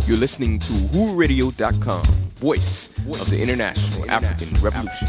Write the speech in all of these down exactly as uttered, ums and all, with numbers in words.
You're listening to Who Radio dot com, voice of the International African Revolution.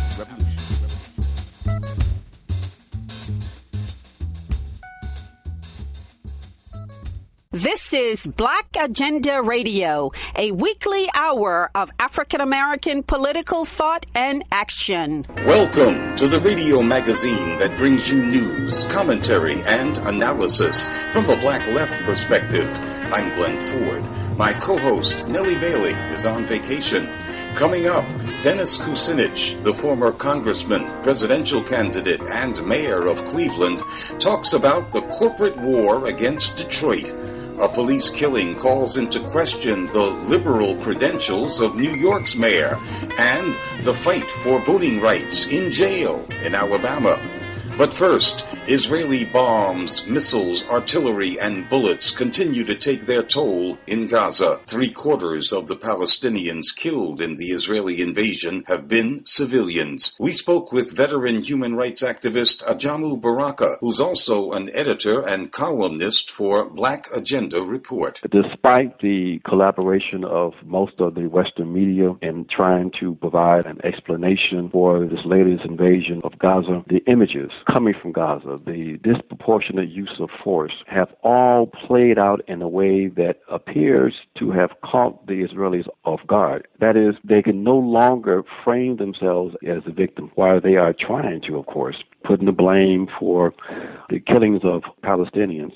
This is Black Agenda Radio, a weekly hour of African American political thought and action. Welcome to the radio magazine that brings you news, commentary, and analysis from a black left perspective. I'm Glenn Ford. My co-host, Nellie Bailey, is on vacation. Coming up, Dennis Kucinich, the former congressman, presidential candidate, and mayor of Cleveland, talks about the corporate war against Detroit. A police killing calls into question the liberal credentials of New York's mayor and the fight for voting rights in jail in Alabama. But first, Israeli bombs, missiles, artillery, and bullets continue to take their toll in Gaza. Three quarters of the Palestinians killed in the Israeli invasion have been civilians. We spoke with veteran human rights activist Ajamu Baraka, who's also an editor and columnist for Black Agenda Report. Despite the collaboration of most of the Western media in trying to provide an explanation for this latest invasion of Gaza, the images coming from Gaza, the disproportionate use of force, have all played out in a way that appears to have caught the Israelis off guard. That is, they can no longer frame themselves as the victim, while they are trying to, of course, putting the blame for the killings of Palestinians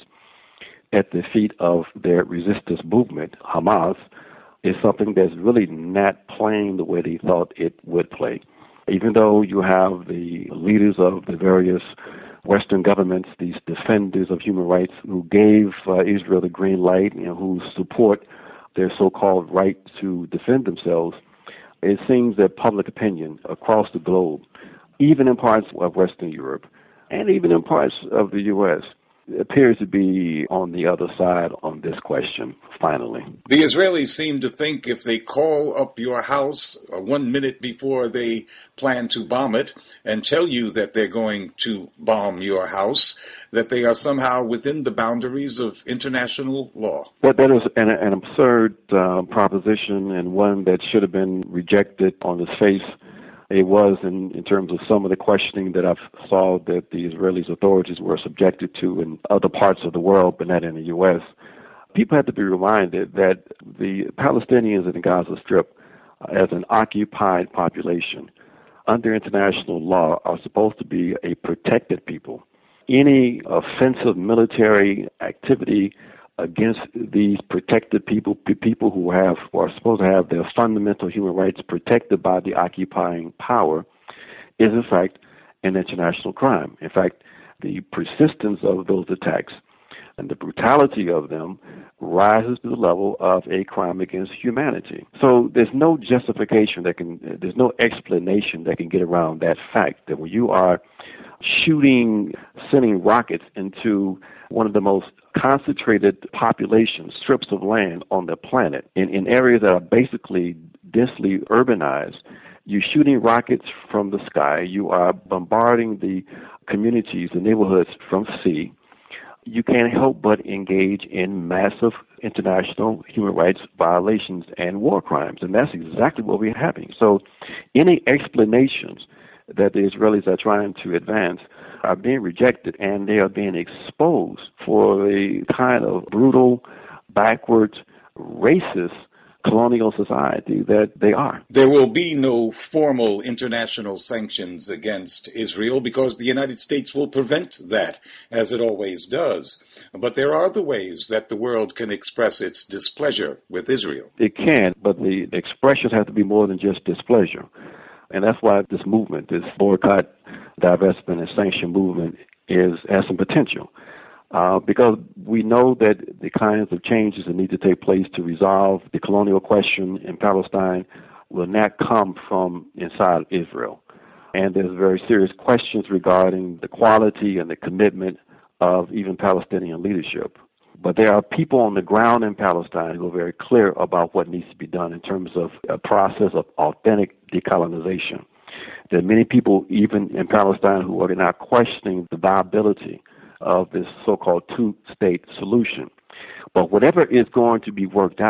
at the feet of their resistance movement, Hamas, is something that's really not playing the way they thought it would play. Even though you have the leaders of the various Western governments, these defenders of human rights who gave uh, Israel the green light, you know, who support their so-called right to defend themselves, it seems that public opinion across the globe, even in parts of Western Europe, and even in parts of the U S, appears to be on the other side on this question, finally. The Israelis seem to think if they call up your house uh, one minute before they plan to bomb it and tell you that they're going to bomb your house, that they are somehow within the boundaries of international law. Well, that is an, an absurd uh, proposition, and one that should have been rejected on its face. It was in, in terms of some of the questioning that I saw that the Israeli authorities were subjected to in other parts of the world, but not in the U S. People have to be reminded that the Palestinians in the Gaza Strip, uh, as an occupied population, under international law, are supposed to be a protected people. Any offensive military activity against these protected people, people who have or are supposed to have their fundamental human rights protected by the occupying power, is in fact an international crime. In fact, the persistence of those attacks and the brutality of them rises to the level of a crime against humanity. So there's no justification that can, there's no explanation that can get around that fact that when you are shooting, sending rockets into one of the most concentrated population strips of land on the planet in, in areas that are basically densely urbanized, you're shooting rockets from the sky, you are bombarding the communities, the neighborhoods from sea. You can't help but engage in massive international human rights violations and war crimes, and that's exactly what we're having. So any explanations that the Israelis are trying to advance are being rejected, and they are being exposed for the kind of brutal, backwards, racist colonial society that they are. There will be no formal international sanctions against Israel because the United States will prevent that, as it always does. But there are the ways that the world can express its displeasure with Israel. It can, but the expression has to be more than just displeasure. And that's why this movement, this boycott, divestment, and sanction movement is has some potential. Uh, because we know that the kinds of changes that need to take place to resolve the colonial question in Palestine will not come from inside Israel. And there's very serious questions regarding the quality and the commitment of even Palestinian leadership. But there are people on the ground in Palestine who are very clear about what needs to be done in terms of a process of authentic decolonization. There are many people, even in Palestine, who are not questioning the viability of this so-called two-state solution. But whatever is going to be worked out,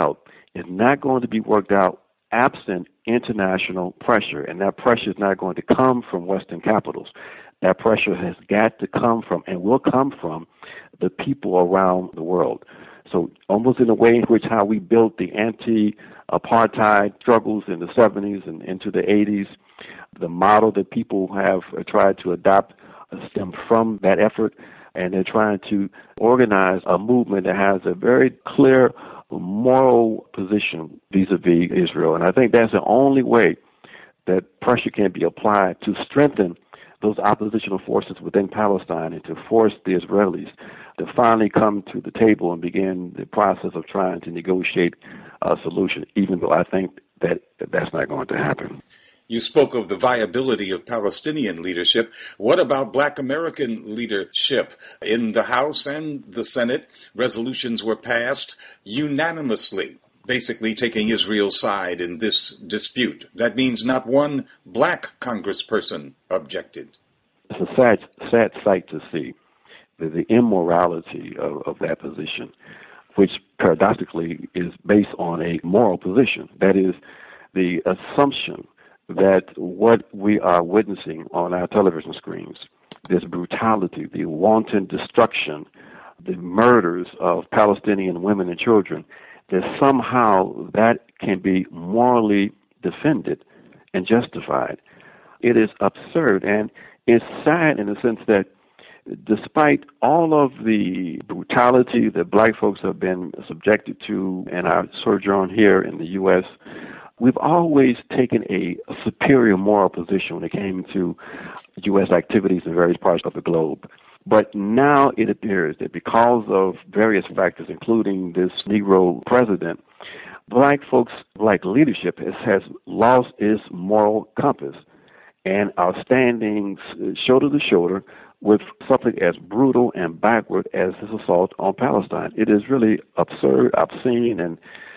is not going to be worked out absent international pressure, and that pressure is not going to come from Western capitals. That pressure has got to come from, and will come from, the people around the world. So almost in a way in which how we built the anti-apartheid struggles in the seventies and into the eighties, the model that people have tried to adopt stem from that effort, and they're trying to organize a movement that has a very clear moral position vis-a-vis Israel. And I think that's the only way that pressure can be applied to strengthen those oppositional forces within Palestine and to force the Israelis to finally come to the table and begin the process of trying to negotiate a solution, even though I think that that's not going to happen. You spoke of the viability of Palestinian leadership. What about Black American leadership? In the House and the Senate, resolutions were passed unanimously, basically taking Israel's side in this dispute. That means not one black congressperson objected. It's a sad, sad sight to see the, the immorality of, of that position, which paradoxically is based on a moral position. That is the assumption that what we are witnessing on our television screens, this brutality, the wanton destruction, the murders of Palestinian women and children, that somehow that can be morally defended and justified. It is absurd, and it's sad in the sense that despite all of the brutality that black folks have been subjected to in our sojourn here in the U S, we've always taken a, a superior moral position when it came to U S activities in various parts of the globe. But now it appears that because of various factors, including this Negro president, black folks, black leadership has, has lost its moral compass and are standing shoulder to shoulder with something as brutal and backward as this assault on Palestine. It is really absurd, obscene, and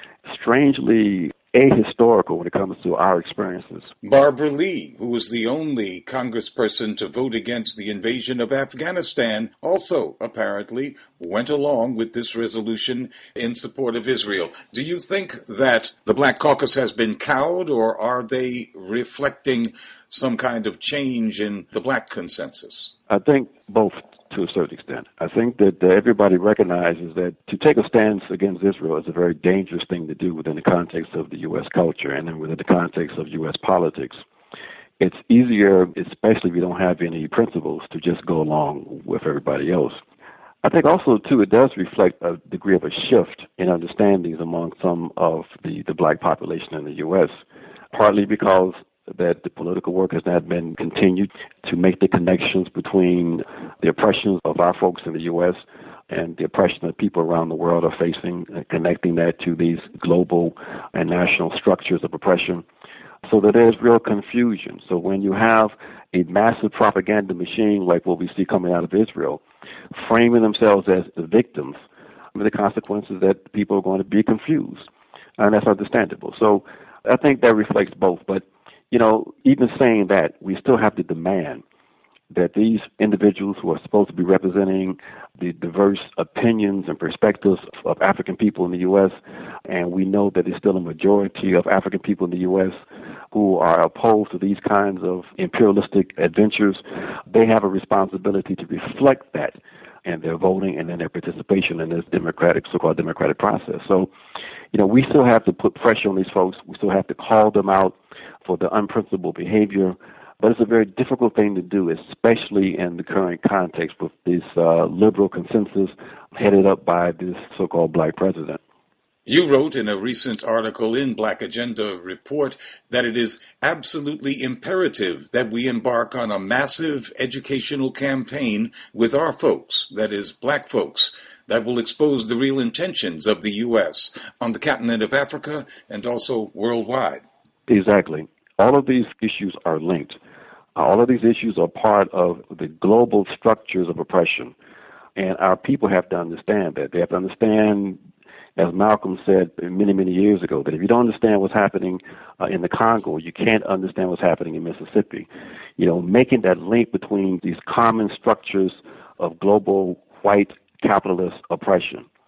strangely ahistorical when it comes to our experiences. Barbara Lee, who was the only congressperson to vote against the invasion of Afghanistan, also apparently went along with this resolution in support of Israel. Do you think that the Black Caucus has been cowed, or are they reflecting some kind of change in the black consensus? I think both, to a certain extent. I think that uh, everybody recognizes that to take a stance against Israel is a very dangerous thing to do within the context of the U S culture and then within the context of U S politics. It's easier, especially if you don't have any principles, to just go along with everybody else. I think also, too, it does reflect a degree of a shift in understandings among some of the, the black population in the U S, partly because that the political work has not been continued to make the connections between the oppressions of our folks in the U S and the oppression that people around the world are facing, uh, connecting that to these global and national structures of oppression, so that there's real confusion. So when you have a massive propaganda machine like what we see coming out of Israel, framing themselves as the victims, I mean, the consequences that people are going to be confused, and that's understandable. So I think that reflects both, but you know, even saying that, we still have to demand that these individuals who are supposed to be representing the diverse opinions and perspectives of African people in the U S, and we know that there's still a majority of African people in the U S who are opposed to these kinds of imperialistic adventures, they have a responsibility to reflect that in their voting and in their participation in this democratic, so-called democratic process. So, you know, we still have to put pressure on these folks. We still have to call them out for the unprincipled behavior, but it's a very difficult thing to do, especially in the current context with this uh, liberal consensus headed up by this so-called black president. You wrote in a recent article in Black Agenda Report that it is absolutely imperative that we embark on a massive educational campaign with our folks, that is, black folks, that will expose the real intentions of the U S on the continent of Africa and also worldwide. Exactly. All of these issues are linked. All of these issues are part of the global structures of oppression. And our people have to understand that. They have to understand, as Malcolm said many, many years ago, that if you don't understand what's happening uh, in the Congo, you can't understand what's happening in Mississippi. You know, making that link between these common structures of global white capitalist oppression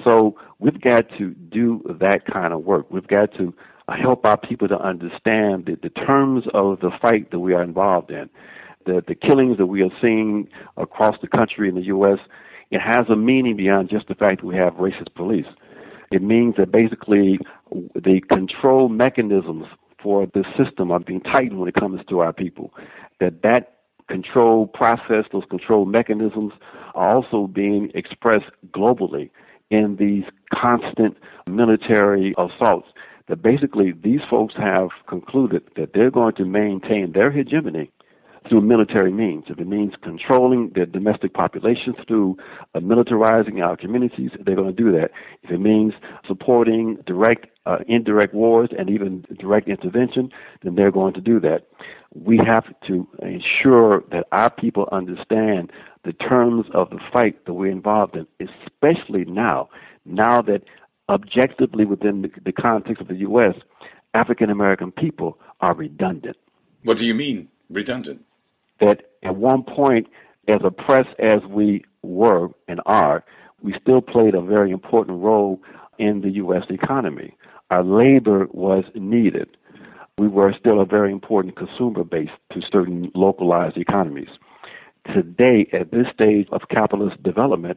So we've got to do that kind of work. We've got to help our people to understand the, the terms of the fight that we are involved in. The, the killings that we are seeing across the country in the U S, it has a meaning beyond just the fact that we have racist police. It means that basically the control mechanisms for the system are being tightened when it comes to our people. That that control process, those control mechanisms are also being expressed globally in these constant military assaults. That basically these folks have concluded that they're going to maintain their hegemony through military means. If it means controlling their domestic populations through uh, militarizing our communities, they're going to do that. If it means supporting direct, uh, indirect wars and even direct intervention, then they're going to do that. We have to ensure that our people understand the terms of the fight that we're involved in, especially now, now that objectively within the, the context of the U S, African-American people are redundant. What do you mean, redundant? That at one point, as oppressed as we were and are, we still played a very important role in the U S economy. Our labor was needed. We were still a very important consumer base to certain localized economies. Today, at this stage of capitalist development,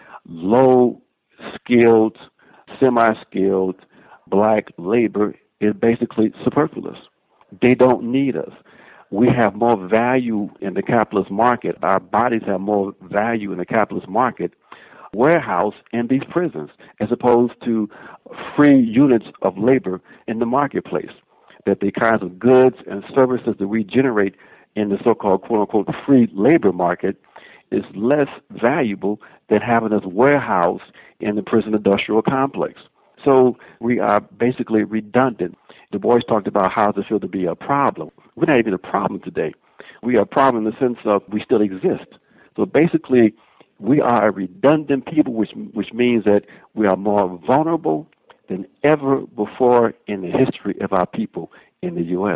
low-skilled, semi-skilled black labor is basically superfluous. They don't need us. We have more value in the capitalist market. Our bodies have more value in the capitalist market warehouse in these prisons as opposed to free units of labor in the marketplace. That the kinds of goods and services that we generate in the so-called quote-unquote free labor market is less valuable than having us warehouse in the prison industrial complex. So we are basically redundant. Du Bois talked about how does it feel to be a problem. We're not even a problem today. We are a problem in the sense of we still exist. So basically, we are a redundant people, which which means that we are more vulnerable than ever before in the history of our people in the U S.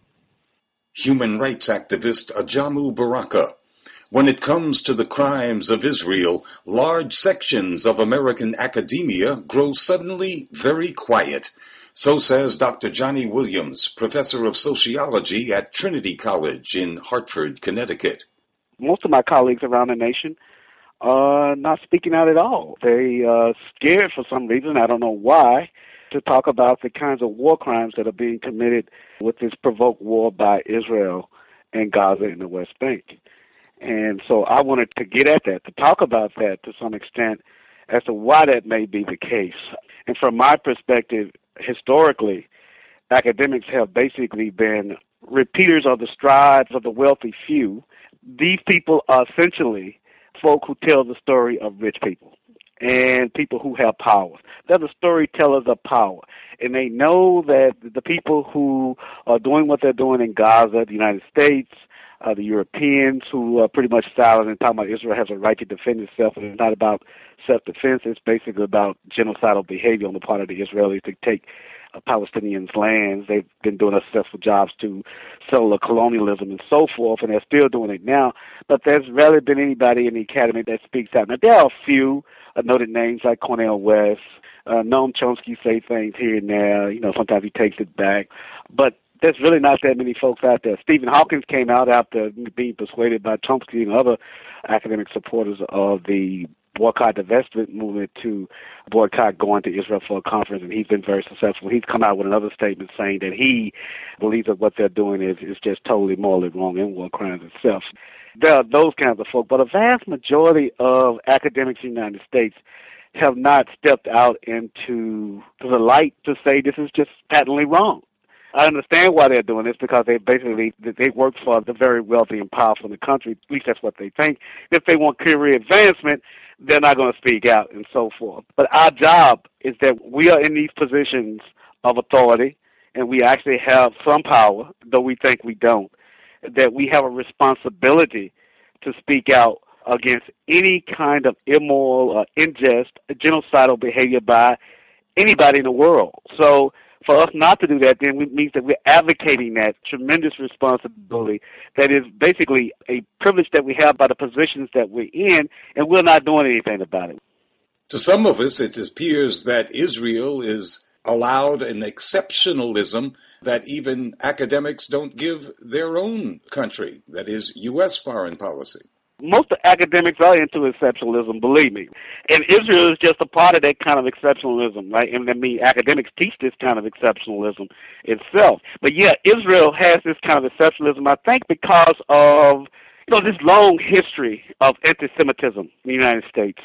Human rights activist Ajamu Baraka. When it comes to the crimes of Israel, large sections of American academia grow suddenly very quiet. So says Doctor Johnny Williams, professor of sociology at Trinity College in Hartford, Connecticut. Most of my colleagues around the nation are not speaking out at all. They are scared for some reason, I don't know why, to talk about the kinds of war crimes that are being committed with this provoked war by Israel and Gaza and the West Bank. And so I wanted to get at that, to talk about that to some extent as to why that may be the case. And from my perspective, historically, academics have basically been repeaters of the strides of the wealthy few. These people are essentially folk who tell the story of rich people and people who have power. They're the storytellers of power. And they know that the people who are doing what they're doing in Gaza, the United States, uh, the Europeans who are pretty much silent and talking about Israel has a right to defend itself, and it's not about self-defense, it's basically about genocidal behavior on the part of the Israelis to take uh, Palestinians' lands. They've been doing successful jobs to settle colonialism and so forth, and they're still doing it now. But there's rarely been anybody in the academy that speaks out. Now, there are a few uh, noted names like Cornel West. Uh, Noam Chomsky say things here and there. You know, sometimes he takes it back. But there's really not that many folks out there. Stephen Hawkins came out after being persuaded by Chomsky and other academic supporters of the boycott divestment movement to boycott going to Israel for a conference, and he's been very successful. He's come out with another statement saying that he believes that what they're doing is, is just totally morally wrong in war crimes itself. There are those kinds of folk, but a vast majority of academics in the United States have not stepped out into the light to say this is just patently wrong. I understand why they're doing this, because they basically they work for the very wealthy and powerful in the country. At least that's what they think. If they want career advancement, they're not going to speak out and so forth. But our job is that we are in these positions of authority, and we actually have some power, though we think we don't, that we have a responsibility to speak out against any kind of immoral or unjust, genocidal behavior by anybody in the world. So for us not to do that, then it means that we're advocating that tremendous responsibility that is basically a privilege that we have by the positions that we're in, and we're not doing anything about it. To some of us, it appears that Israel is allowed an exceptionalism that even academics don't give their own country, that is, U S foreign policy. Most of academics are into exceptionalism, believe me. And Israel is just a part of that kind of exceptionalism, right? And I mean, academics teach this kind of exceptionalism itself. But yeah, Israel has this kind of exceptionalism, I think, because of, you know, this long history of anti-Semitism in the United States.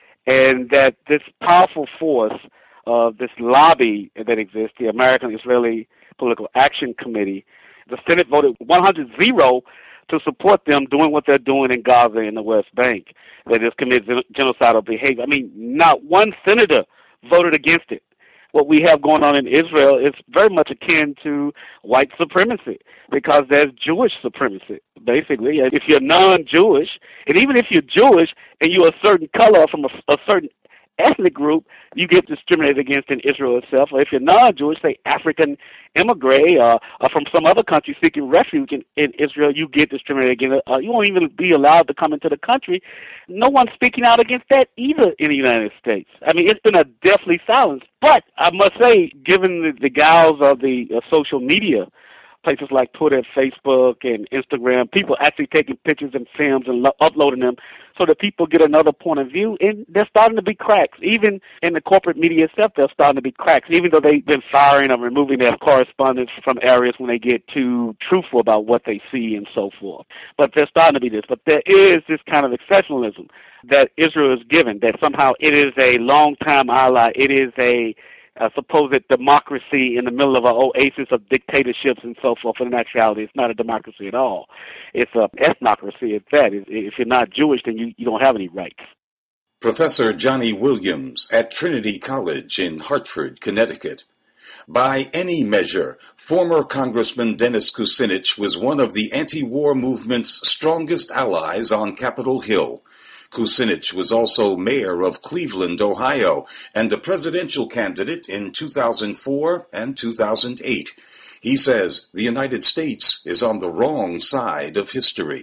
And that this powerful force of this lobby that exists, the American Israeli Political Action Committee, the Senate voted one hundred zero to support them doing what they're doing in Gaza and the West Bank. They just commit genocidal behavior. I mean, not one senator voted against it. What we have going on in Israel is very much akin to white supremacy, because there's Jewish supremacy, basically. If you're non-Jewish, and even if you're Jewish and you're a certain color from a, a certain ethnic group, you get discriminated against in Israel itself. Or if you're non-Jewish, say African immigrant, uh, or from some other country seeking refuge in, in Israel, you get discriminated against. Uh, you won't even be allowed to come into the country. No one's speaking out against that either in the United States. I mean, it's been a deathly silence. But I must say, given the, the gals of the uh, social media, places like Twitter, Facebook, and Instagram, people actually taking pictures and films and lo- uploading them so that people get another point of view, and there's starting to be cracks. Even in the corporate media itself, there's starting to be cracks, even though they've been firing or removing their correspondents from areas when they get too truthful about what they see and so forth. But there's starting to be this. But there is this kind of exceptionalism that Israel is given, that somehow it is a long-time ally, it is a Uh, supposed democracy in the middle of an oasis of dictatorships and so forth. In actuality, it's not a democracy at all. It's a ethnocracy at that. If you're not Jewish, then you, you don't have any rights. Professor Johnny Williams at Trinity College in Hartford, Connecticut. By any measure, former Congressman Dennis Kucinich was one of the anti-war movement's strongest allies on Capitol Hill. Kucinich was also mayor of Cleveland, Ohio, and a presidential candidate in two thousand four and two thousand eight. He says the United States is on the wrong side of history.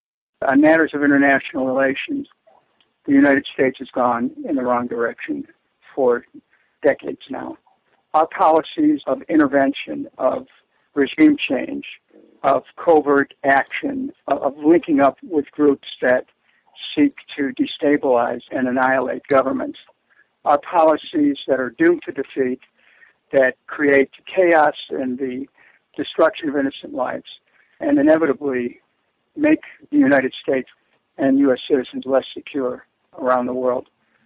On matters of international relations, the United States has gone in the wrong direction for decades now. Our policies of intervention, of regime change, of covert action, of, of linking up with groups that seek to destabilize and annihilate governments, are policies that are doomed to defeat, that create chaos and the destruction of innocent lives, and inevitably make the United States and U S citizens less secure around the world.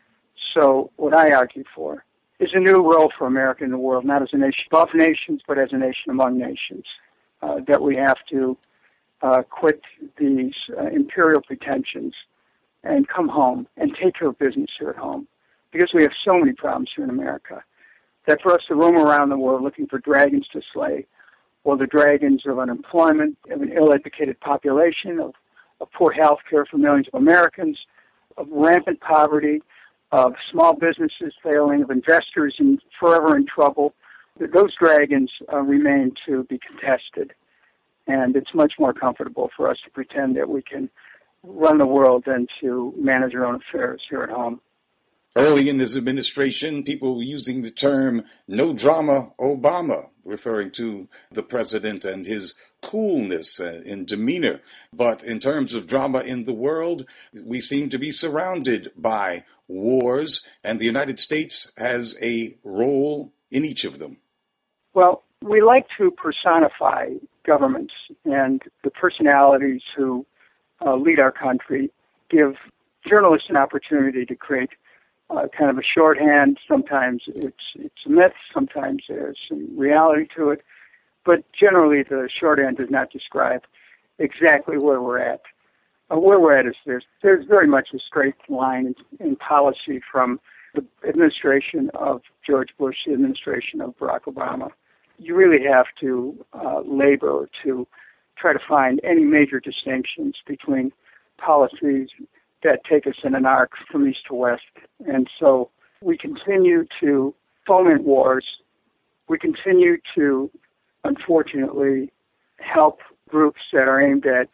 So what I argue for is a new role for America in the world, not as a nation above nations, but as a nation among nations, uh, that we have to uh, quit these uh, imperial pretensions and come home and take care of business here at home, because we have so many problems here in America, that for us to roam around the world looking for dragons to slay, or the dragons of unemployment, of an ill-educated population, of, of poor health care for millions of Americans, of rampant poverty, of small businesses failing, of investors in, forever in trouble, those dragons uh, remain to be contested. And it's much more comfortable for us to pretend that we can run the world than to manage our own affairs here at home. Early in his administration, people were using the term "no drama Obama," referring to the president and his coolness in demeanor. But in terms of drama in the world, we seem to be surrounded by wars, and the United States has a role in each of them. Well, we like to personify governments, and the personalities who Uh, lead our country, give journalists an opportunity to create uh, kind of a shorthand. Sometimes it's it's a myth, sometimes there's some reality to it, but generally the shorthand does not describe exactly where we're at. Uh, where we're at is there's, there's very much a straight line in, in policy from the administration of George Bush to the administration of Barack Obama. You really have to uh, labor to try to find any major distinctions between policies that take us in an arc from east to west. And so we continue to foment wars. We continue to, unfortunately, help groups that are aimed at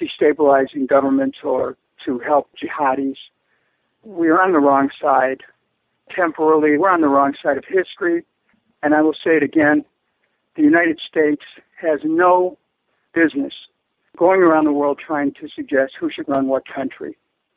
destabilizing governments or to help jihadis. We are on the wrong side temporally. We're on the wrong side of history. And I will say it again, the United States has no business going around the world trying to suggest who should run what country.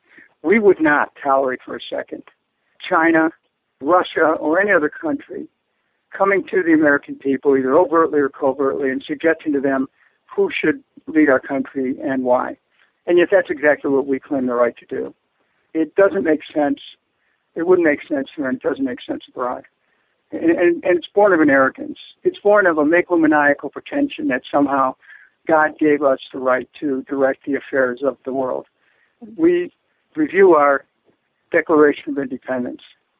We would not tolerate for a second China, Russia, or any other country coming to the American people, either overtly or covertly, and suggesting to them who should lead our country and why. And yet that's exactly what we claim the right to do. It doesn't make sense. It wouldn't make sense here, and it doesn't make sense abroad. And, and, and it's born of an arrogance. It's born of a megalomaniacal pretension that somehow God gave us the right to direct the affairs of the world. We review our Declaration of Independence,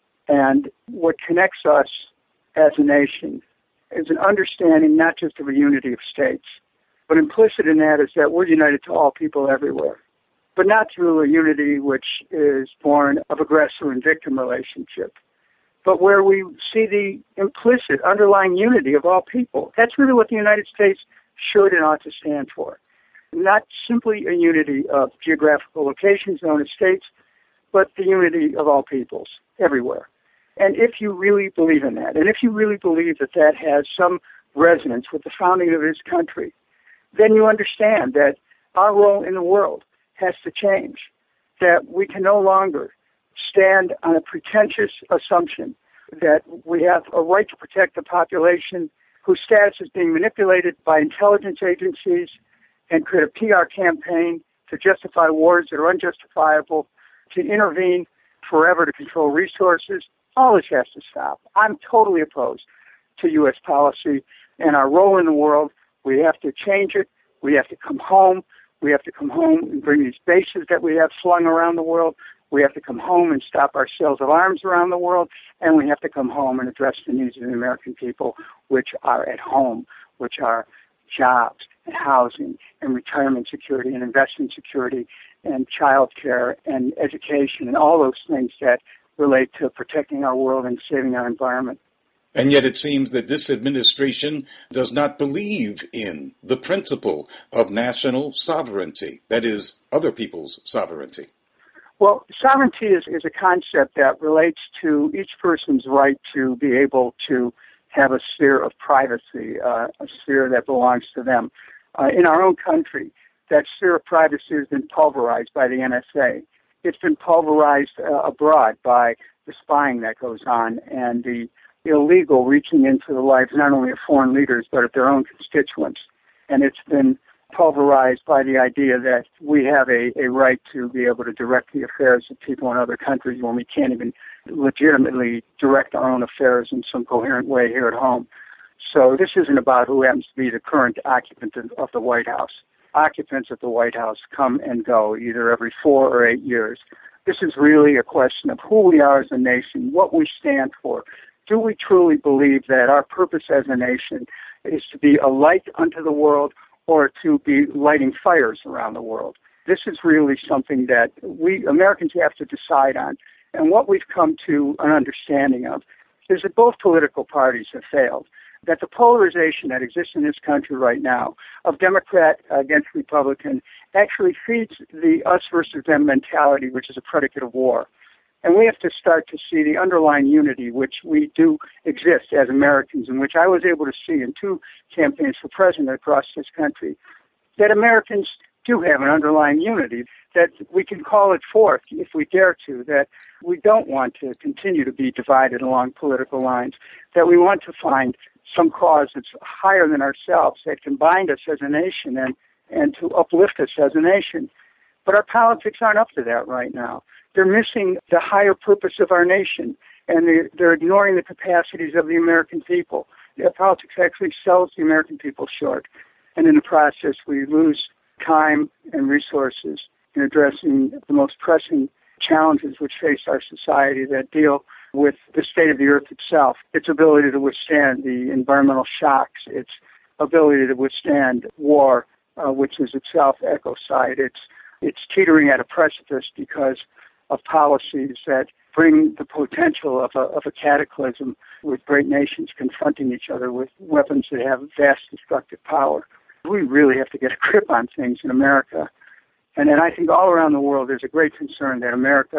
and what connects us as a nation is an understanding not just of a unity of states, but implicit in that is that we're united to all people everywhere, but not through a unity which is born of aggressor and victim relationship, but where we see the implicit underlying unity of all people. That's really what the United States should and ought to stand for. Not simply a unity of geographical locations known as states, but the unity of all peoples everywhere. And if you really believe in that, and if you really believe that that has some resonance with the founding of this country, then you understand that our role in the world has to change, that we can no longer stand on a pretentious assumption that we have a right to protect the population whose status is being manipulated by intelligence agencies and create a P R campaign to justify wars that are unjustifiable, to intervene forever to control resources. All this has to stop. I'm totally opposed to U S policy and our role in the world. We have to change it. We have to come home. We have to come home and bring these bases that we have slung around the world. We have to come home and stop our sales of arms around the world. And we have to come home and address the needs of the American people, which are at home, which are jobs and housing and retirement security and investment security and child care and education and all those things that relate to protecting our world and saving our environment. And yet it seems that this administration does not believe in the principle of national sovereignty, that is, other people's sovereignty. Well, sovereignty is, is a concept that relates to each person's right to be able to have a sphere of privacy, uh, a sphere that belongs to them. Uh, in our own country, that sphere of privacy has been pulverized by the N S A. It's been pulverized uh, abroad by the spying that goes on and the illegal reaching into the lives not only of foreign leaders but of their own constituents. And it's been pulverized by the idea that we have a, a right to be able to direct the affairs of people in other countries when we can't even legitimately direct our own affairs in some coherent way here at home. So this isn't about who happens to be the current occupant of the White House. Occupants of the White House come and go either every four or eight years. This is really a question of who we are as a nation, what we stand for. Do we truly believe that our purpose as a nation is to be a light unto the world or to be lighting fires around the world? This is really something that we Americans have to decide on. And what we've come to an understanding of is that both political parties have failed, that the polarization that exists in this country right now of Democrat against Republican actually feeds the us versus them mentality, which is a predicate of war. And we have to start to see the underlying unity which we do exist as Americans, and which I was able to see in two campaigns for president across this country, that Americans do have an underlying unity, that we can call it forth if we dare to, that we don't want to continue to be divided along political lines, that we want to find some cause that's higher than ourselves that can bind us as a nation and, and to uplift us as a nation. But our politics aren't up to that right now. They're missing the higher purpose of our nation, and they're, they're ignoring the capacities of the American people. Their politics actually sells the American people short, and in the process we lose time and resources in addressing the most pressing challenges which face our society that deal with the state of the earth itself, its ability to withstand the environmental shocks, its ability to withstand war, uh, which is itself ecocide. It's, it's teetering at a precipice because of policies that bring the potential of a, of a cataclysm with great nations confronting each other with weapons that have vast destructive power. We really have to get a grip on things in America. And then I think all around the world there's a great concern that America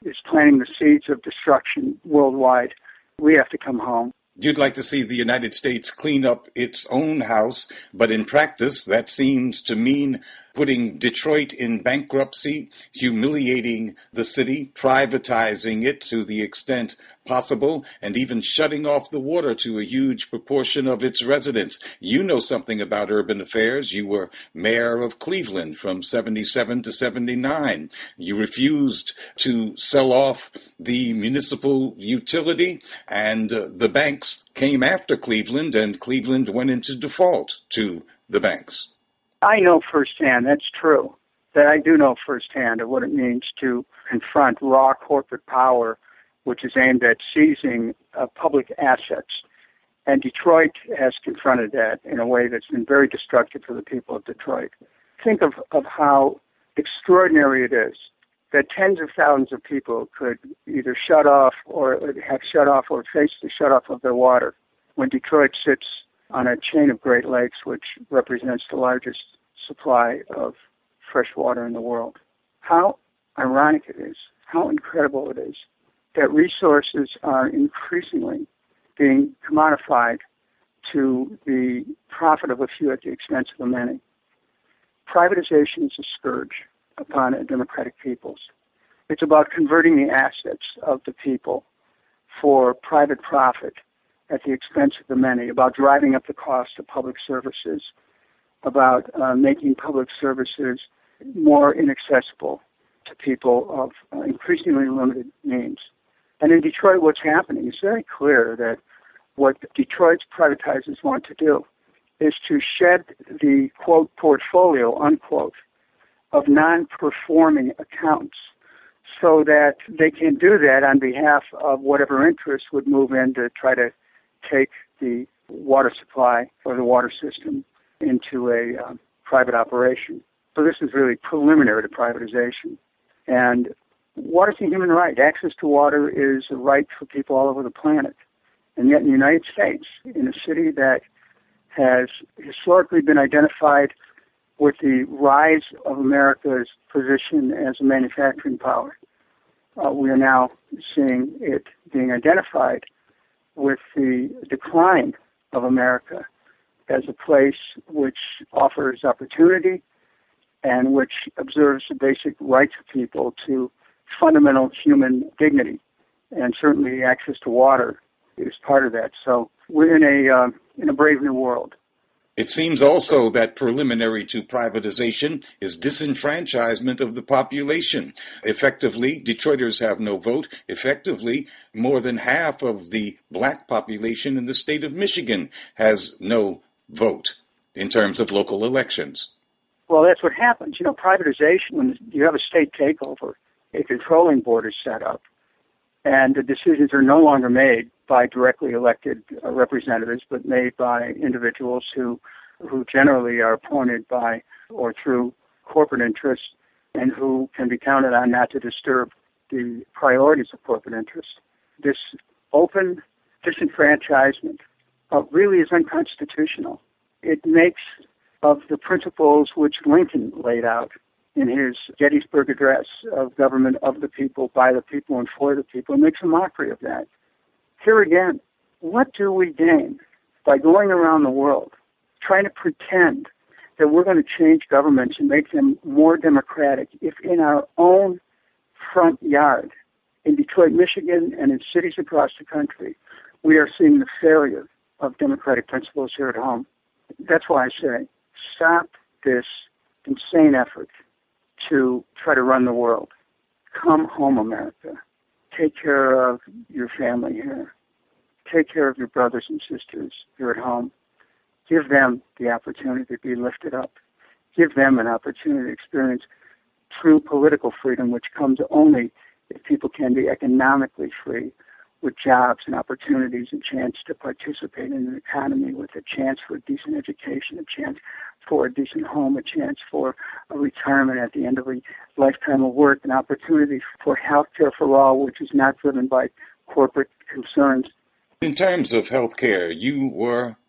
is planting the seeds of destruction worldwide. We have to come home. You'd like to see the United States clean up its own house, but in practice, that seems to mean putting Detroit in bankruptcy, humiliating the city, privatizing it to the extent possible, and even shutting off the water to a huge proportion of its residents. You know something about urban affairs. You were mayor of Cleveland from seventy-seven to seventy-nine. You refused to sell off the municipal utility, and uh, the banks came after Cleveland, and Cleveland went into default to the banks. I know firsthand, that's true, that I do know firsthand of what it means to confront raw corporate power, which is aimed at seizing uh, public assets. And Detroit has confronted that in a way that's been very destructive for the people of Detroit. Think of, of how extraordinary it is that tens of thousands of people could either shut off or have shut off or face the shut off of their water when Detroit sits on a chain of Great Lakes, which represents the largest supply of fresh water in the world. How ironic it is, how incredible it is that resources are increasingly being commodified to the profit of a few at the expense of the many. Privatization is a scourge upon a democratic peoples. It's about converting the assets of the people for private profit at the expense of the many, about driving up the cost of public services, about uh, making public services more inaccessible to people of uh, increasingly limited means. And in Detroit, what's happening is very clear that what Detroit's privatizers want to do is to shed the, quote, portfolio, unquote, of non-performing accounts so that they can do that on behalf of whatever interests would move in to try to take the water supply or the water system into a um, private operation. So this is really preliminary to privatization. And water is a human right. Access to water is a right for people all over the planet. And yet in the United States, in a city that has historically been identified with the rise of America's position as a manufacturing power, uh, we are now seeing it being identified with the decline of America as a place which offers opportunity and which observes the basic rights of people to fundamental human dignity. And certainly access to water is part of that. So we're in a uh, in a brave new world. It seems also that preliminary to privatization is disenfranchisement of the population. Effectively, Detroiters have no vote. Effectively, more than half of the black population in the state of Michigan has no vote in terms of local elections. Well, that's what happens. You know, privatization, when you have a state takeover, a controlling board is set up, and the decisions are no longer made by directly elected uh, representatives, but made by individuals who who generally are appointed by or through corporate interests and who can be counted on not to disturb the priorities of corporate interests. This open disenfranchisement uh, really is unconstitutional. It makes of the principles which Lincoln laid out in his Gettysburg Address of government of the people, by the people, and for the people, and makes a mockery of that. Here again, what do we gain by going around the world trying to pretend that we're going to change governments and make them more democratic if in our own front yard, in Detroit, Michigan, and in cities across the country, we are seeing the failure of democratic principles here at home? That's why I say, stop this insane effort to try to run the world. Come home, America. Take care of your family here. Take care of your brothers and sisters here at home. Give them the opportunity to be lifted up. Give them an opportunity to experience true political freedom, which comes only if people can be economically free, with jobs and opportunities, a chance to participate in an economy, with a chance for a decent education, a chance for a decent home, a chance for a retirement at the end of a lifetime of work, an opportunity for health care for all, which is not driven by corporate concerns. In terms of health care, you were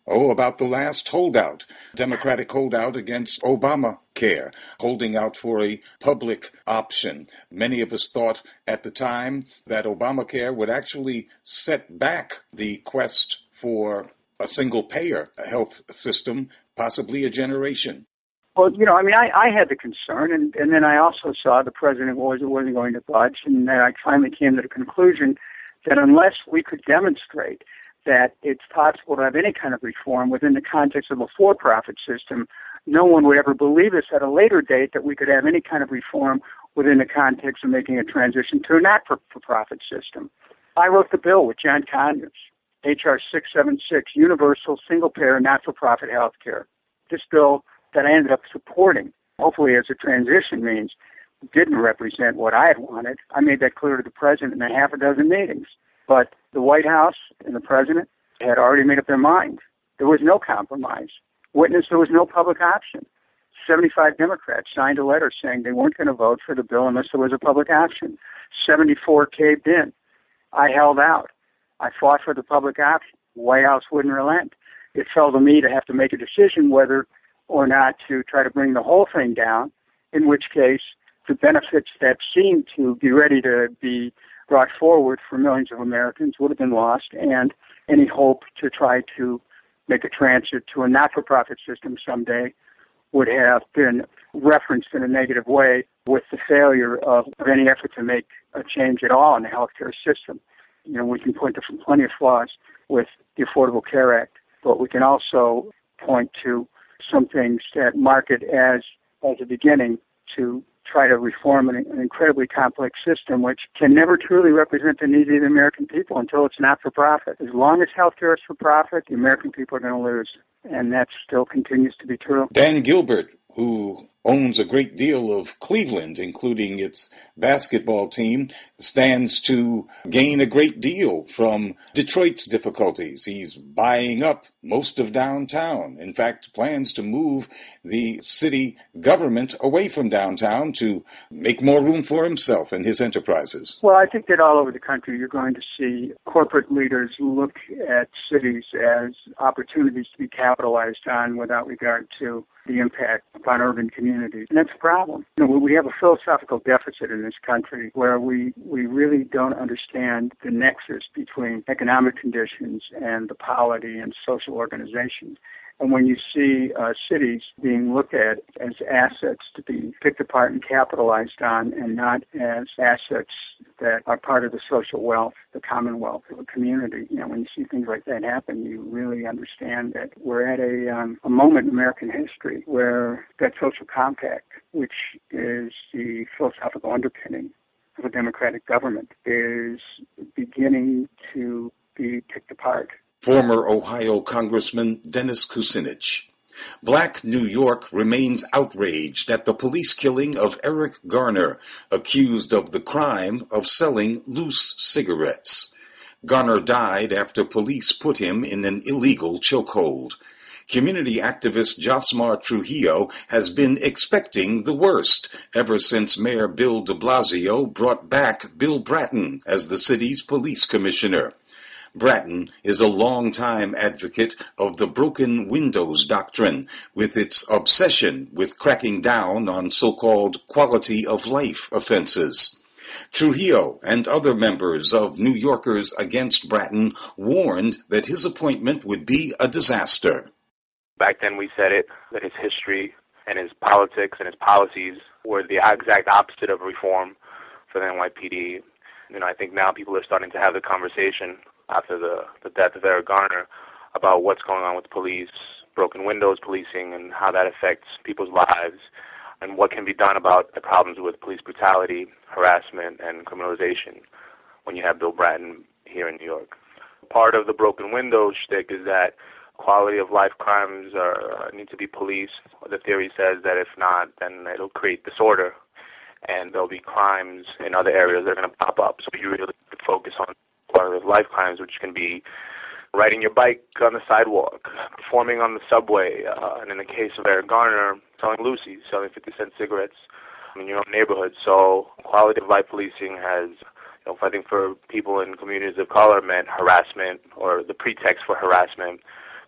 Oh, about the last holdout, Democratic holdout against Obamacare, holding out for a public option. Many of us thought at the time that Obamacare would actually set back the quest for a single-payer health system, possibly a generation. Well, you know, I mean, I, I had the concern, and, and then I also saw the president was, wasn't going to budge, and then I finally came to the conclusion that unless we could demonstrate that it's possible to have any kind of reform within the context of a for-profit system, no one would ever believe us at a later date that we could have any kind of reform within the context of making a transition to a not-for-profit system. I wrote the bill with John Conyers, H R six seventy-six, Universal Single-Payer Not-for-Profit Health Care. This bill that I ended up supporting, hopefully as a transition means, didn't represent what I had wanted. I made that clear to the president in a half a dozen meetings. But the White House and the president had already made up their mind. There was no compromise. Witness, there was no public option. seventy-five Democrats signed a letter saying they weren't going to vote for the bill unless there was a public option. seventy-four caved in. I held out. I fought for the public option. The White House wouldn't relent. It fell to me to have to make a decision whether or not to try to bring the whole thing down, in which case the benefits that seemed to be ready to be brought forward for millions of Americans would have been lost, and any hope to try to make a transit to a not-for-profit system someday would have been referenced in a negative way with the failure of, of any effort to make a change at all in the healthcare system. You know, we can point to plenty of flaws with the Affordable Care Act, but we can also point to some things that mark it as, as a beginning to try to reform an, an incredibly complex system which can never truly represent the needs of the American people until it's not for profit. As long as healthcare is for profit, the American people are going to lose, and that still continues to be true. Dan Gilbert, who owns a great deal of Cleveland, including its basketball team, stands to gain a great deal from Detroit's difficulties. He's buying up most of downtown. In fact, plans to move the city government away from downtown to make more room for himself and his enterprises. Well, I think that all over the country you're going to see corporate leaders look at cities as opportunities to be capitalized on without regard to the impact upon urban communities. And that's a problem. You know, we have a philosophical deficit in this country where we, we really don't understand the nexus between economic conditions and the polity and social organization. And when you see uh, cities being looked at as assets to be picked apart and capitalized on and not as assets that are part of the social wealth, the commonwealth of a community, you know, when you see things like that happen, you really understand that we're at a, um, a moment in American history where that social compact, which is the philosophical underpinning of a democratic government, is beginning to be picked apart. Former Ohio Congressman Dennis Kucinich. Black New York remains outraged at the police killing of Eric Garner, accused of the crime of selling loose cigarettes. Garner died after police put him in an illegal chokehold. Community activist Josmar Trujillo has been expecting the worst ever since Mayor Bill de Blasio brought back Bill Bratton as the city's police commissioner. Bratton is a longtime advocate of the broken windows doctrine, with its obsession with cracking down on so-called quality of life offenses. Trujillo and other members of New Yorkers Against Bratton warned that his appointment would be a disaster. Back then we said it, that his history and his politics and his policies were the exact opposite of reform for the N Y P D. You know, I think now people are starting to have the conversation after the, the death of Eric Garner about what's going on with police, broken windows policing, and how that affects people's lives, and what can be done about the problems with police brutality, harassment, and criminalization when you have Bill Bratton here in New York. Part of the broken windows shtick is that quality of life crimes are, need to be policed. The theory says that if not, then it'll create disorder, and there'll be crimes in other areas that are going to pop up. So you really focus on quality of life crimes, which can be riding your bike on the sidewalk, performing on the subway, uh, and in the case of Eric Garner, selling loosies, selling fifty cent cigarettes in your own neighborhood. So quality of life policing has, you know, I think for people in communities of color, meant harassment or the pretext for harassment,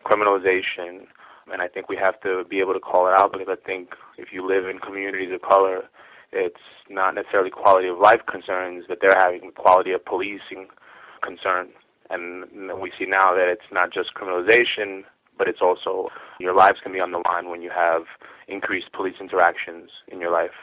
criminalization, and I think we have to be able to call it out, because I think if you live in communities of color, it's not necessarily quality of life concerns that they're having, quality of policing concern. And we see now that it's not just criminalization, but it's also your lives can be on the line when you have increased police interactions in your life.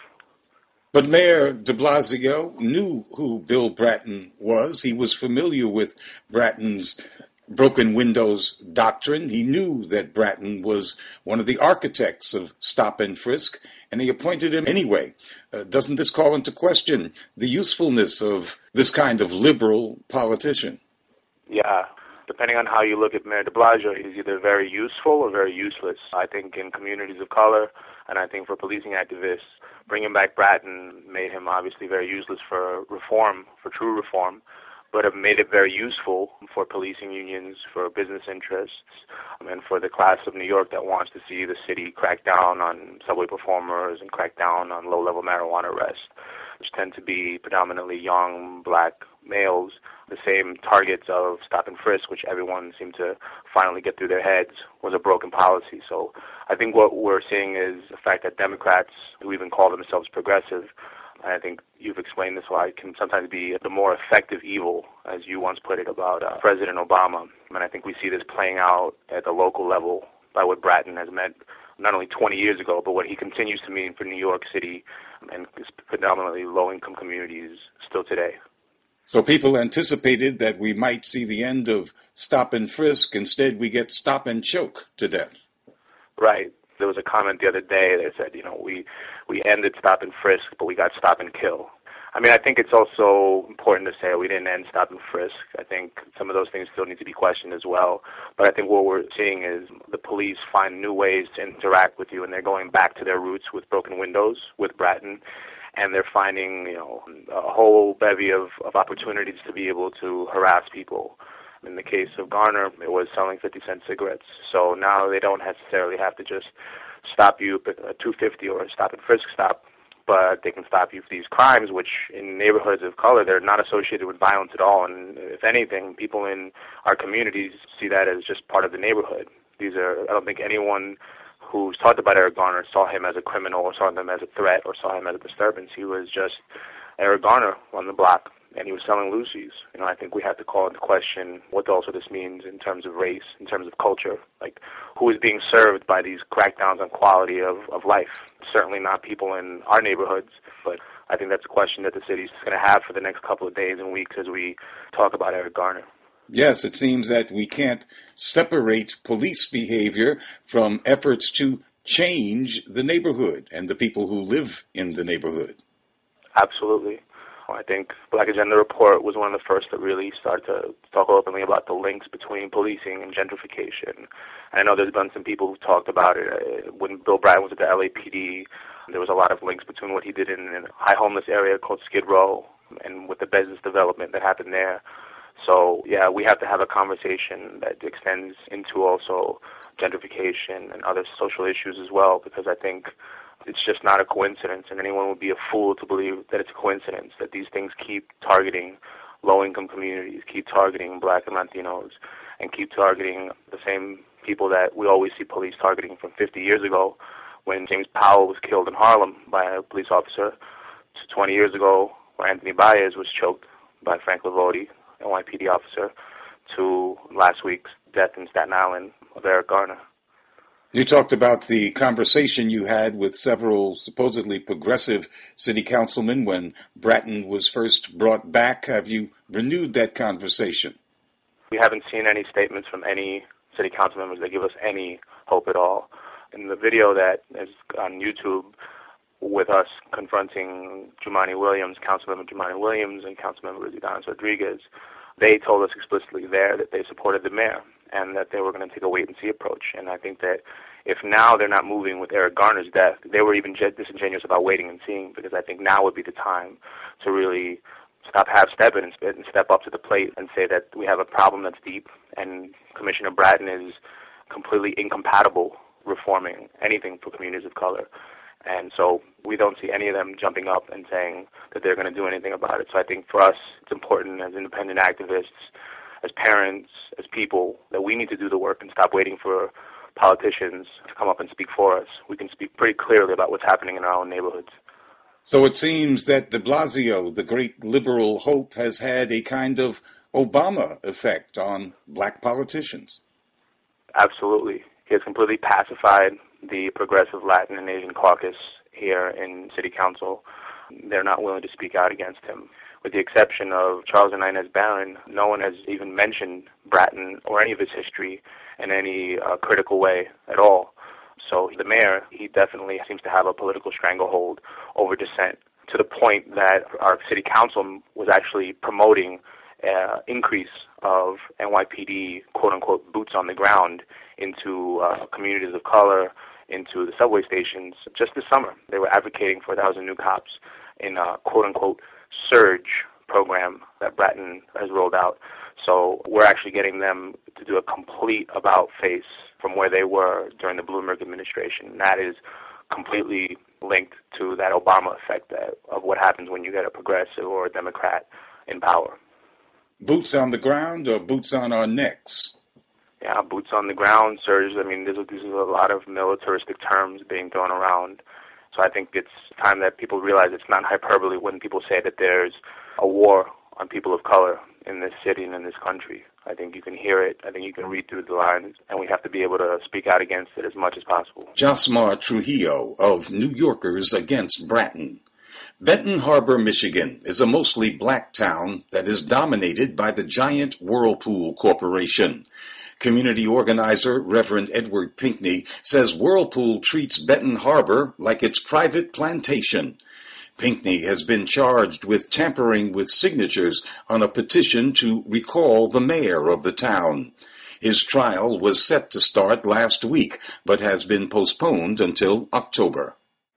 But Mayor de Blasio knew who Bill Bratton was. He was familiar with Bratton's broken windows doctrine. He knew that Bratton was one of the architects of stop and frisk, and he appointed him anyway. Uh, doesn't this call into question the usefulness of this kind of liberal politician? Yeah. Depending on how you look at Mayor de Blasio, he's either very useful or very useless. I think in communities of color, and I think for policing activists, bringing back Bratton made him obviously very useless for reform, for true reform, but it made it very useful for policing unions, for business interests, and for the class of New York that wants to see the city crack down on subway performers and crack down on low-level marijuana arrests, which tend to be predominantly young black males, the same targets of stop and frisk, which everyone seemed to finally get through their heads, was a broken policy. So I think what we're seeing is the fact that Democrats, who even call themselves progressive, and I think you've explained this why, can sometimes be the more effective evil, as you once put it about uh, President Obama. And I think we see this playing out at the local level by what Bratton has meant not only twenty years ago, but what he continues to mean for New York City and predominantly low-income communities still today. So people anticipated that we might see the end of stop and frisk. Instead, we get stop and choke to death. Right. There was a comment the other day that said, you know, we, we ended stop and frisk, but we got stop and kill. I mean, I think it's also important to say we didn't end stop and frisk. I think some of those things still need to be questioned as well. But I think what we're seeing is the police find new ways to interact with you, and they're going back to their roots with broken windows, with Bratton. And they're finding, you know, a whole bevy of, of opportunities to be able to harass people. In the case of Garner, it was selling fifty cent cigarettes. So now they don't necessarily have to just stop you at a two fifty or a stop and frisk stop, but they can stop you for these crimes, which in neighborhoods of color, they're not associated with violence at all. And if anything, people in our communities see that as just part of the neighborhood. These are, I don't think anyone who's talked about Eric Garner saw him as a criminal or saw him as a threat or saw him as a disturbance. He was just Eric Garner on the block, and he was selling Lucy's. You know, I think we have to call into question what also this means in terms of race, in terms of culture, like who is being served by these crackdowns on quality of, of life. Certainly not people in our neighborhoods, but I think that's a question that the city's going to have for the next couple of days and weeks as we talk about Eric Garner. Yes, it seems that we can't separate police behavior from efforts to change the neighborhood and the people who live in the neighborhood. Absolutely. I think Black Agenda Report was one of the first that really started to talk openly about the links between policing and gentrification. And I know there's been some people who talked about it. When Bill Bratton was at the L A P D, there was a lot of links between what he did in a high homeless area called Skid Row and with the business development that happened there. So, yeah, we have to have a conversation that extends into also gentrification and other social issues as well, because I think it's just not a coincidence, and anyone would be a fool to believe that it's a coincidence, that these things keep targeting low-income communities, keep targeting Black and Latinos, and keep targeting the same people that we always see police targeting from fifty years ago when James Powell was killed in Harlem by a police officer, to twenty years ago where Anthony Baez was choked by Frank Lavoti, N Y P D officer, to last week's death in Staten Island of Eric Garner. You talked about the conversation you had with several supposedly progressive city councilmen when Bratton was first brought back. Have you renewed that conversation? We haven't seen any statements from any city council members that give us any hope at all. In the video that is on YouTube with us confronting Jumaane Williams, Councilmember Jumaane Williams and Councilmember Idanis Rodriguez, they told us explicitly there that they supported the mayor and that they were going to take a wait-and-see approach. And I think that if now they're not moving with Eric Garner's death, they were even disingenuous about waiting and seeing, because I think now would be the time to really stop half-stepping and step up to the plate and say that we have a problem that's deep, and Commissioner Bratton is completely incompatible reforming anything for communities of color. And so we don't see any of them jumping up and saying that they're going to do anything about it. So I think for us, it's important as independent activists, as parents, as people, that we need to do the work and stop waiting for politicians to come up and speak for us. We can speak pretty clearly about what's happening in our own neighborhoods. So it seems that de Blasio, the great liberal hope, has had a kind of Obama effect on black politicians. Absolutely. He has completely pacified the progressive Latin and Asian caucus here in City Council. They're not willing to speak out against him. With the exception of Charles Hernandez Barron, no one has even mentioned Bratton or any of his history in any uh, critical way at all. So the mayor, he definitely seems to have a political stranglehold over dissent, to the point that our city council was actually promoting uh, increase of N Y P D, quote-unquote, boots on the ground into uh, communities of color, into the subway stations. Just this summer, they were advocating for one thousand new cops in a quote-unquote surge program that Bratton has rolled out. So we're actually getting them to do a complete about-face from where they were during the Bloomberg administration. And that is completely linked to that Obama effect that, of what happens when you get a progressive or a Democrat in power. Boots on the ground or boots on our necks? Yeah, boots on the ground, surge. I mean, there's a, there's a lot of militaristic terms being thrown around. So I think it's time that people realize it's not hyperbole when people say that there's a war on people of color in this city and in this country. I think you can hear it. I think you can read through the lines, and we have to be able to speak out against it as much as possible. Josmar Trujillo of New Yorkers Against Bratton. Benton Harbor, Michigan is a mostly black town that is dominated by the giant Whirlpool Corporation. Community organizer Reverend Edward Pinkney says Whirlpool treats Benton Harbor like its private plantation. Pinkney has been charged with tampering with signatures on a petition to recall the mayor of the town. His trial was set to start last week, but has been postponed until October.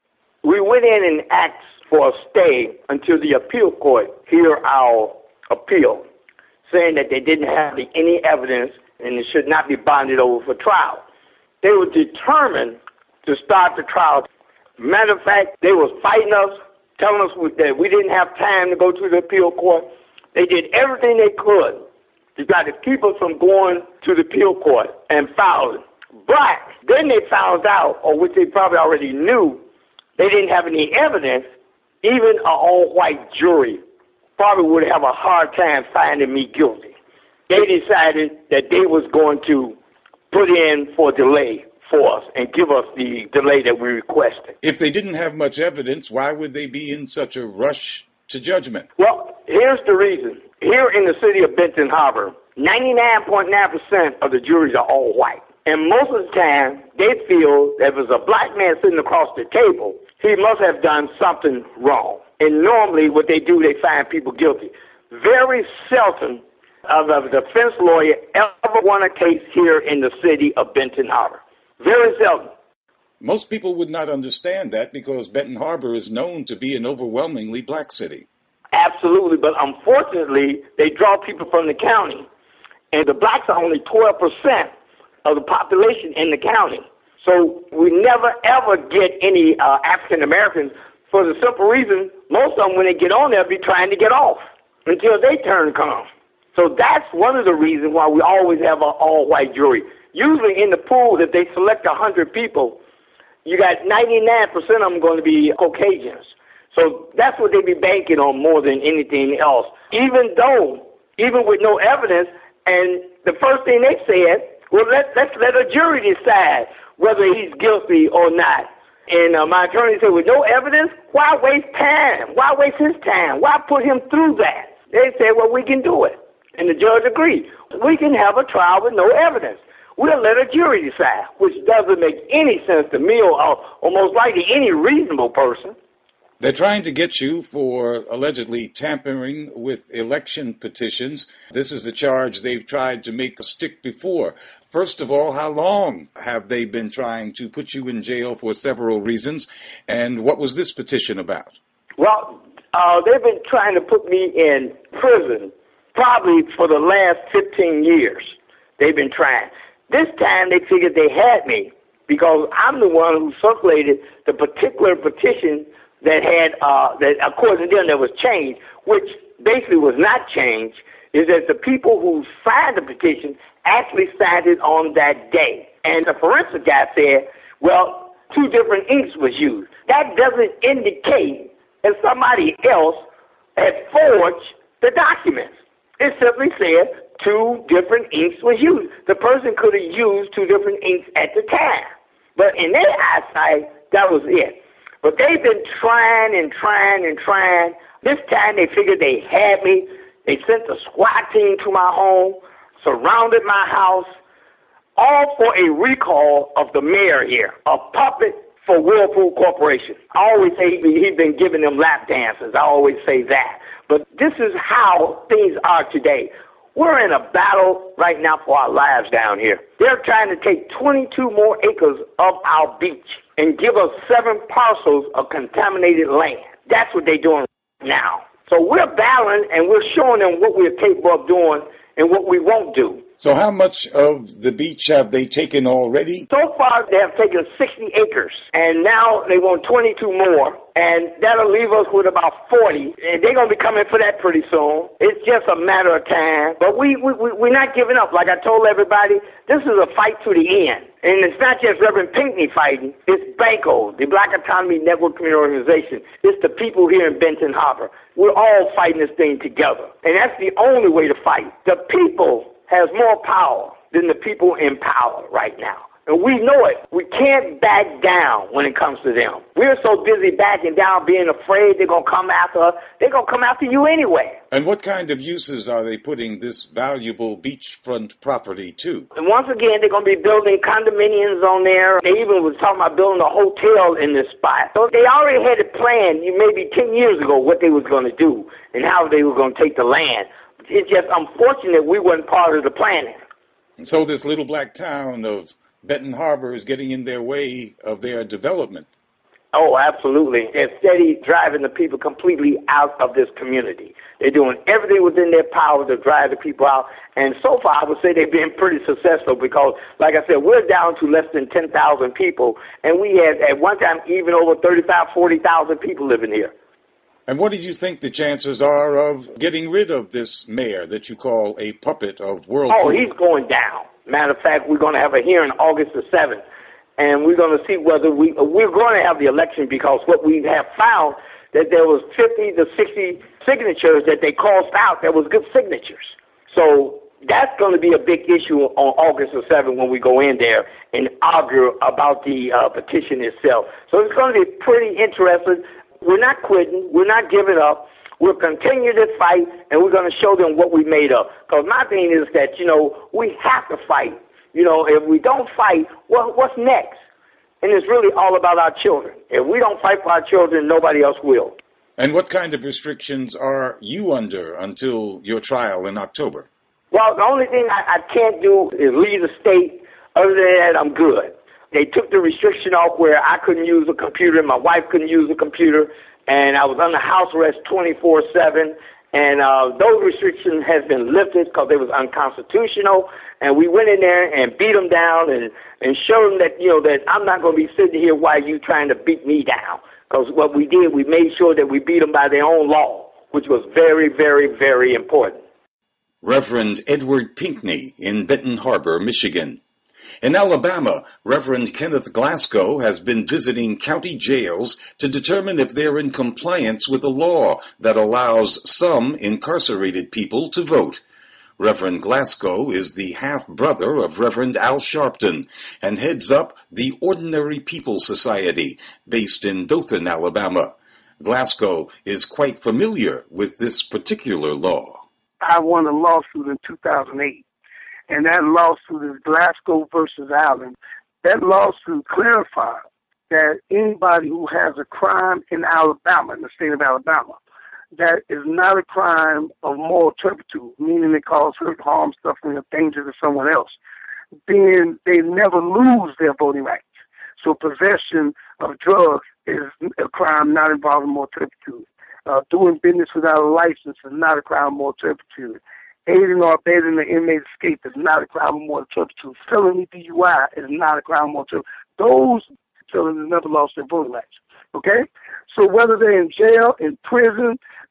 We went in and asked for a stay until the appeal court hear our appeal, saying that they didn't have any evidence and it should not be bonded over for trial. They were determined to start the trial. Matter of fact, they were fighting us, telling us that we didn't have time to go to the appeal court. They did everything they could to try to keep us from going to the appeal court and filing. But then they found out, or which they probably already knew, they didn't have any evidence. Even an all-white jury probably would have a hard time finding me guilty. They decided that they was going to put in for delay for us and give us the delay that we requested. If they didn't have much evidence, why would they be in such a rush to judgment? Well, here's the reason. Here in the city of Benton Harbor, ninety-nine point nine percent of the juries are all white. And most of the time, they feel that if it's a black man sitting across the table, he must have done something wrong. And normally what they do, they find people guilty. Very seldom of a defense lawyer ever won a case here in the city of Benton Harbor. Very seldom. Most people would not understand that because Benton Harbor is known to be an overwhelmingly black city. Absolutely, but unfortunately, they draw people from the county. And the blacks are only twelve percent of the population in the county. So we never, ever get any uh, African Americans for the simple reason most of them, when they get on there, be trying to get off until their turn comes. So that's one of the reasons why we always have an all-white jury. Usually in the pool, if they select one hundred people, you got ninety-nine percent of them going to be Caucasians. So that's what they be banking on more than anything else. Even though, even with no evidence, and the first thing they said, well, let, let's let a jury decide whether he's guilty or not. And uh, my attorney said, with no evidence, why waste time? Why waste his time? Why put him through that? They said, well, we can do it. And the judge agreed. We can have a trial with no evidence. We'll let a jury decide, which doesn't make any sense to me or, or most likely any reasonable person. They're trying to get you for allegedly tampering with election petitions. This is the charge they've tried to make stick before. First of all, how long have they been trying to put you in jail for several reasons? And what was this petition about? Well, uh, they've been trying to put me in prison probably for the last fifteen years. They've been trying. This time they figured they had me because I'm the one who circulated the particular petition that had, uh, that according to them, that was changed, which basically was not changed. is that the people who signed the petition actually signed it on that day. And the forensic guy said, well, two different inks was used. That doesn't indicate that somebody else had forged the documents. It simply said two different inks was used. The person could have used two different inks at the time. But in their eyesight, that was it. But they've been trying and trying and trying. This time they figured they had me. They sent the SWAT team to my home, surrounded my house, all for a recall of the mayor here, a puppet for Whirlpool Corporation. I always say he's been giving them lap dances. I always say that. But this is how things are today. We're in a battle right now for our lives down here. They're trying to take twenty-two more acres of our beach and give us seven parcels of contaminated land. That's what they're doing now. So we're battling and we're showing them what we're capable of doing and what we won't do. So how much of the beach have they taken already? So far, they have taken sixty acres, and now they want twenty-two more, and that'll leave us with about forty, and they're going to be coming for that pretty soon. It's just a matter of time, but we, we, we, we're not giving up. Like I told everybody, this is a fight to the end, and it's not just Reverend Pinckney fighting. It's Banco, the Black Autonomy Network Community Organization. It's the people here in Benton Harbor. We're all fighting this thing together, and that's the only way to fight. The people has more power than the people in power right now. And we know it. We can't back down when it comes to them. We're so busy backing down, being afraid they're going to come after us. They're going to come after you anyway. And what kind of uses are they putting this valuable beachfront property to? And once again, they're going to be building condominiums on there. They even was talking about building a hotel in this spot. So they already had it planned maybe ten years ago what they was going to do and how they were going to take the land. It's just unfortunate we weren't part of the planning. And so this little black town of Benton Harbor is getting in their way of their development. Oh, absolutely. They're steady driving the people completely out of this community. They're doing everything within their power to drive the people out. And so far, I would say they've been pretty successful because, like I said, we're down to less than ten thousand people. And we had, at one time, even over thirty-five, forty thousand people living here. And what did you think the chances are of getting rid of this mayor that you call a puppet of Whirlpool? Oh, he's going down. Matter of fact, we're going to have a hearing August the seventh, and we're going to see whether we, we're going to have the election because what we have found that there was fifty to sixty signatures that they crossed out that was good signatures. So that's going to be a big issue on August the seventh when we go in there and argue about the uh, petition itself. So it's going to be pretty interesting. We're not quitting. We're not giving up. We'll continue to fight, and we're going to show them what we made of. Because my thing is that, you know, we have to fight. You know, if we don't fight, well, what's next? And it's really all about our children. If we don't fight for our children, nobody else will. And what kind of restrictions are you under until your trial in October? Well, the only thing I, I can't do is leave the state. Other than that, I'm good. They took the restriction off where I couldn't use a computer, my wife couldn't use a computer, and I was under house arrest twenty-four seven. And uh, those restrictions has been lifted because they was unconstitutional. And we went in there and beat them down and, and showed them that, you know, that I'm not going to be sitting here while you trying to beat me down. Because what we did, we made sure that we beat them by their own law, which was very, very, very important. Reverend Edward Pinckney in Benton Harbor, Michigan. In Alabama, Reverend Kenneth Glasgow has been visiting county jails to determine if they're in compliance with a law that allows some incarcerated people to vote. Reverend Glasgow is the half-brother of Reverend Al Sharpton and heads up the Ordinary People Society, based in Dothan, Alabama. Glasgow is quite familiar with this particular law. I won a lawsuit in two thousand eight. And that lawsuit is Glasgow versus Allen. That lawsuit clarified that anybody who has a crime in Alabama, in the state of Alabama, that is not a crime of moral turpitude, meaning it causes hurt, harm, suffering, or danger to someone else, then they never lose their voting rights. So possession of drugs is a crime not involving moral turpitude. Uh, doing business without a license is not a crime of moral turpitude. Aiding or abetting an inmate escape is not a crime of moral turpitude. Felony D U I is not a crime of moral turpitude. Those felons never lost their voting rights. Okay? So whether they're in jail, in prison,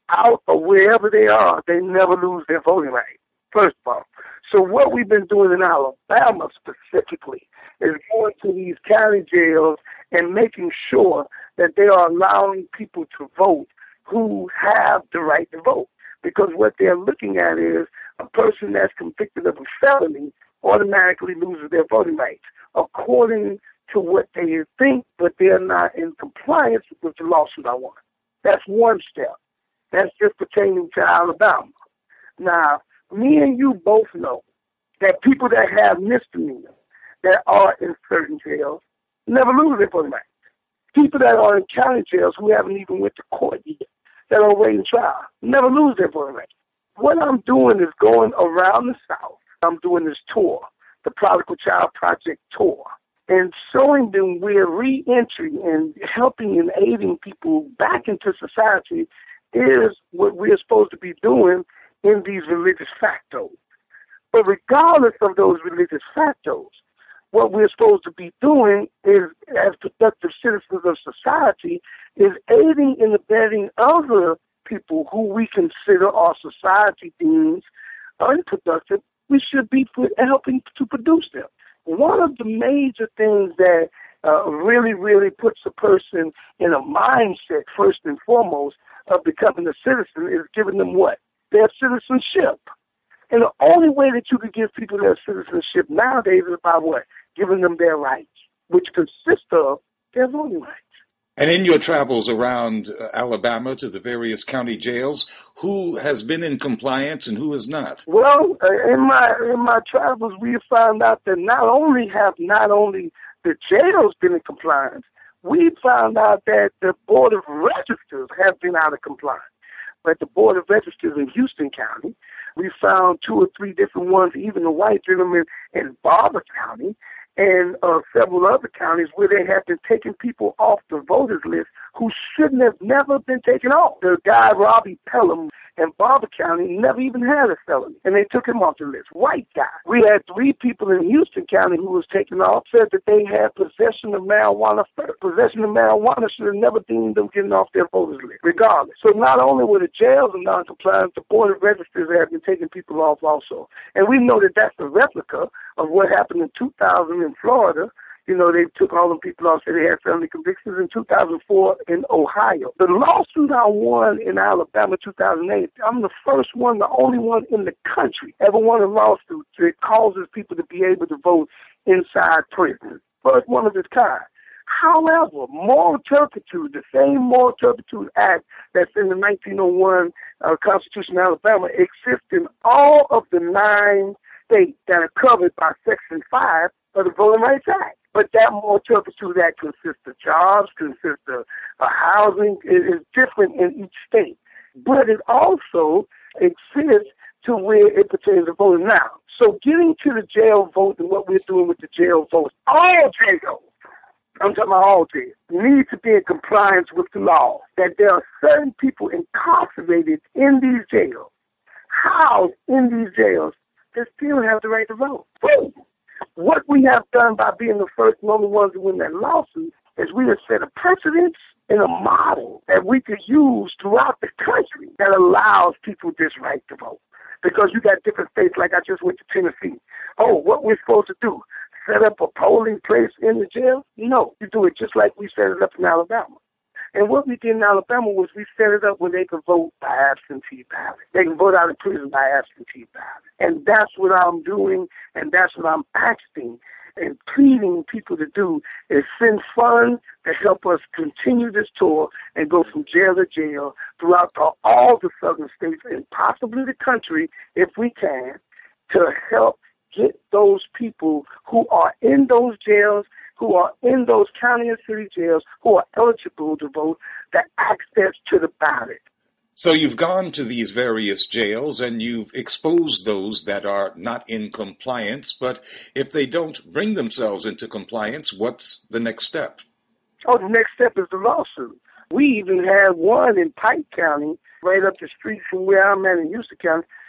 out or wherever they are, they never lose their voting right, first of all. So what we've been doing in Alabama specifically is going to these county jails and making sure that they are allowing people to vote who have the right to vote. Because what they're looking at is a person that's convicted of a felony automatically loses their voting rights, according to what they think, but they're not in compliance with the lawsuit I want. That's one step. That's just pertaining to Alabama. Now, me and you both know that people that have misdemeanors that are in certain jails never lose their voting rights. People that are in county jails who haven't even went to court yet, that are waiting trial, never lose their voting rights. What I'm doing is going around the South. I'm doing this tour, the Prodigal Child Project tour, and showing them where re-entry and helping and aiding people back into society is what we're supposed to be doing in these religious factos. But regardless of those religious factos, what we're supposed to be doing is, as productive citizens of society, is aiding and abetting other people who we consider our society deems unproductive. We should be helping to produce them. One of the major things that uh, really, really puts a person in a mindset, first and foremost, of becoming a citizen is giving them what? Their citizenship. And the only way that you can give people their citizenship nowadays is by what? Giving them their rights, which consist of their voting rights. And in your travels around uh, Alabama to the various county jails, who has been in compliance and who has not? Well, uh, in my in my travels, we have found out that not only have not only the jails been in compliance, we found out that the Board of Registers have been out of compliance. But the Board of Registers in Houston County, we found two or three different ones, even a white gentleman in Barber County, and uh, several other counties where they have been taking people off the voters list who shouldn't have never been taken off. The guy, Robbie Pelham, in Barber County never even had a felony, and they took him off the list. White guy. We had three people in Houston County who was taken off, said that they had possession of marijuana first. Possession of marijuana should have never deemed them getting off their voters list, regardless. So not only were the jails in non-compliance, the Board of Registers have been taking people off also. And we know that that's a replica of what happened in two thousand in Florida. You know, they took all the people off, said they had felony convictions in two thousand four in Ohio. The lawsuit I won in Alabama two thousand eight, I'm the first one, the only one in the country ever won a lawsuit that causes people to be able to vote inside prison. First one of its kind. However, moral turpitude, the same moral turpitude act that's in the nineteen oh one uh, Constitution of Alabama, exists in all of the nine states that are covered by Section five of the Voting Rights Act. But that moral turpitude act consists of jobs, consists of uh, housing. It is different in each state. But it also exists to where it pertains to voting now. So getting to the jail vote and what we're doing with the jail vote, all jails, I'm talking about all jails, need to be in compliance with the law, that there are certain people incarcerated in these jails, housed in these jails, that still have the right to vote. Boom. What we have done by being the first and only ones to win that lawsuit is we have set a precedent and a model that we could use throughout the country that allows people this right to vote. Because you got different states, like I just went to Tennessee. Oh, what we're supposed to do? Set up a polling place in the jail? No, you do it just like we set it up in Alabama. And what we did in Alabama was we set it up where they could vote by absentee ballot. They can vote out of prison by absentee ballot. And that's what I'm doing, and that's what I'm asking and pleading people to do, is send funds to help us continue this tour and go from jail to jail throughout the, all the southern states and possibly the country, if we can, to help get those people who are in those jails, who are in those county and city jails, who are eligible to vote, the access to the ballot. So you've gone to these various jails and you've exposed those that are not in compliance, but if they don't bring themselves into compliance, what's the next step? Oh, the next step is the lawsuit. We even had one in Pike County, right up the street from where I'm at in Houston County.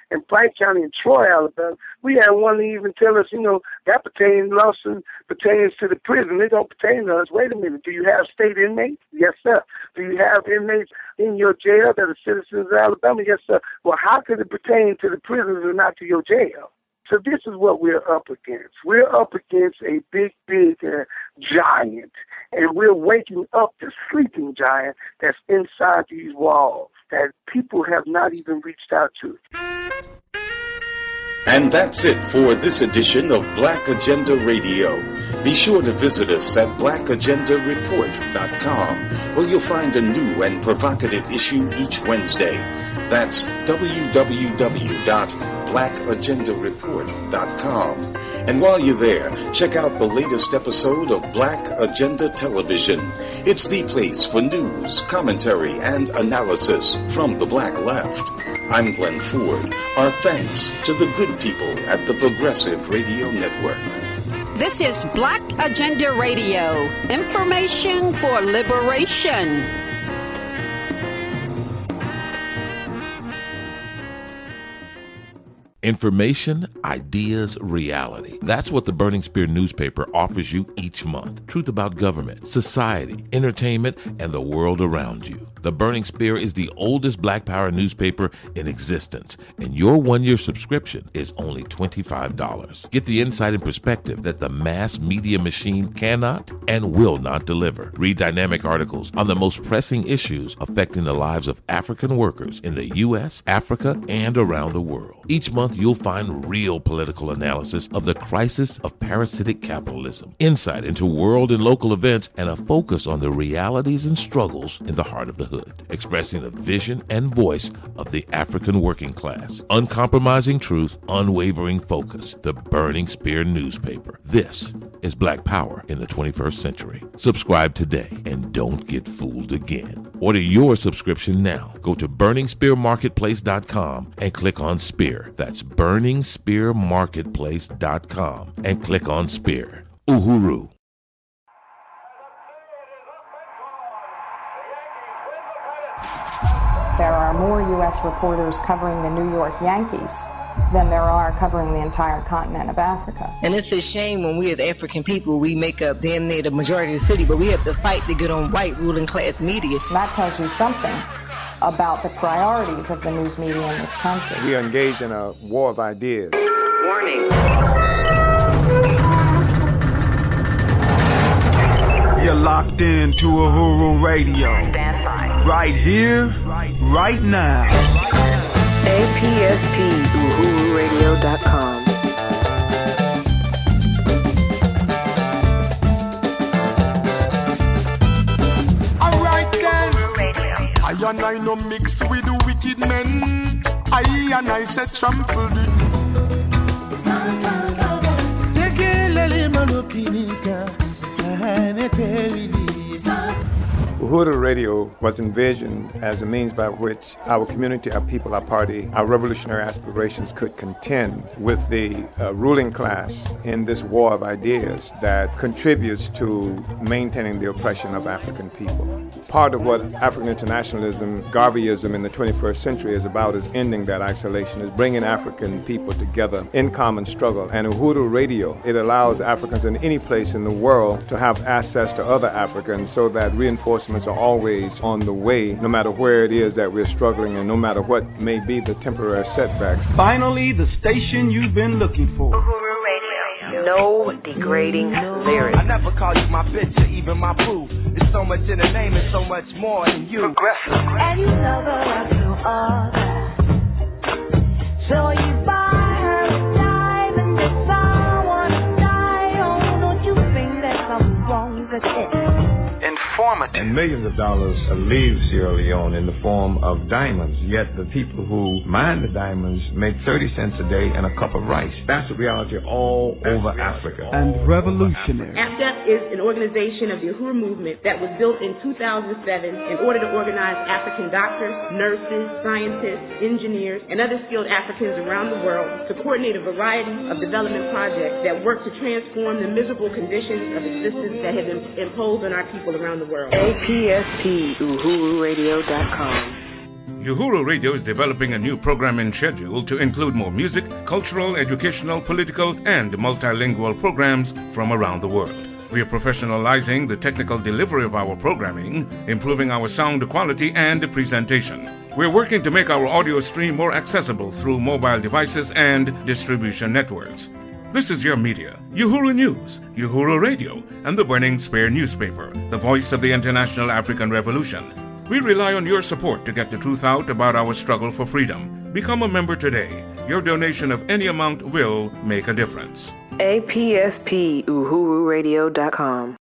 in Pike County and Troy, Alabama. We had one even tell us, you know, that pertains, lawsuit pertains to the prison. It don't pertain to us. Wait a minute. Do you have state inmates? Yes, sir. Do you have inmates in your jail that are citizens of Alabama? Yes, sir. Well, how could it pertain to the prisons and not to your jail? So this is what we're up against. We're up against a big, big uh, giant, and we're waking up the sleeping giant that's inside these walls that people have not even reached out to. And that's it for this edition of Black Agenda Radio. Be sure to visit us at black agenda report dot com, where you'll find a new and provocative issue each Wednesday. That's w w w dot black agenda report dot com. And while you're there, check out the latest episode of Black Agenda Television. It's the place for news, commentary, and analysis from the Black Left. I'm Glenn Ford. Our thanks to the good people at the Progressive Radio Network. This is Black Agenda Radio. Information for liberation. Information, ideas, reality. That's what the Burning Spear newspaper offers you each month. Truth about government, society, entertainment, and the world around you. The Burning Spear is the oldest Black Power newspaper in existence, and your one-year subscription is only twenty-five dollars. Get the insight and perspective that the mass media machine cannot and will not deliver. Read dynamic articles on the most pressing issues affecting the lives of African workers in the U S, Africa, and around the world. Each month, you'll find real political analysis of the crisis of parasitic capitalism, insight into world and local events, and a focus on the realities and struggles in the heart of the hood, expressing the vision and voice of the African working class. Uncompromising truth, unwavering focus. The Burning Spear newspaper. This is Black Power in the twenty-first century. Subscribe today and don't get fooled again. Order your subscription now. Go to burning spear marketplace dot com and click on Spear. That's burning spear marketplace dot com and click on Spear. Uhuru. There are more U S reporters covering the New York Yankees than there are covering the entire continent of Africa. And it's a shame when we as African people, we make up damn near the majority of the city, but we have to fight to get on white ruling class media. And that tells you something about the priorities of the news media in this country. We are engaged in a war of ideas. Warning. You're locked in to Uhuru Radio. Stand by. Right here, right now. A P S P Uhuru Radio dot com. Alright then, I and I no mix with the wicked men. I and I said trample the Uhuru Radio was envisioned as a means by which our community, our people, our party, our revolutionary aspirations could contend with the uh, ruling class in this war of ideas that contributes to maintaining the oppression of African people. Part of what African internationalism, Garveyism in the twenty-first century is about is ending that isolation, is bringing African people together in common struggle. And Uhuru Radio, it allows Africans in any place in the world to have access to other Africans so that reinforcements are always on the way, no matter where it is that we're struggling and no matter what may be the temporary setbacks. Finally, the station you've been looking for. Uhuru Radio. No degrading lyrics. I never call you my bitch or even my boo. There's so much in the name and so much more in you. Progressive. And you love her up to all that. So you buy her a diamond if I wanna die. Oh, don't you think there's something wrong with it? Informative. And millions of dollars leave Sierra Leone in the form of diamonds, yet the people who mine the diamonds make thirty cents a day and a cup of rice. That's the reality all over Africa. And revolutionary. AFDEP is an organization of the Uhuru movement that was built in two thousand seven in order to organize African doctors, nurses, scientists, engineers, and other skilled Africans around the world to coordinate a variety of development projects that work to transform the miserable conditions of existence that have been imposed on our people around the world. A P S P Uhuru Radio dot com. Uhuru Radio is developing a new programming schedule to include more music, cultural, educational, political, and multilingual programs from around the world. We are professionalizing the technical delivery of our programming, improving our sound quality and presentation. We're working to make our audio stream more accessible through mobile devices and distribution networks. This is your media, Uhuru News, Uhuru Radio, and the Burning Spear newspaper, the voice of the International African Revolution. We rely on your support to get the truth out about our struggle for freedom. Become a member today. Your donation of any amount will make a difference. A P S P Uhuru Radio dot com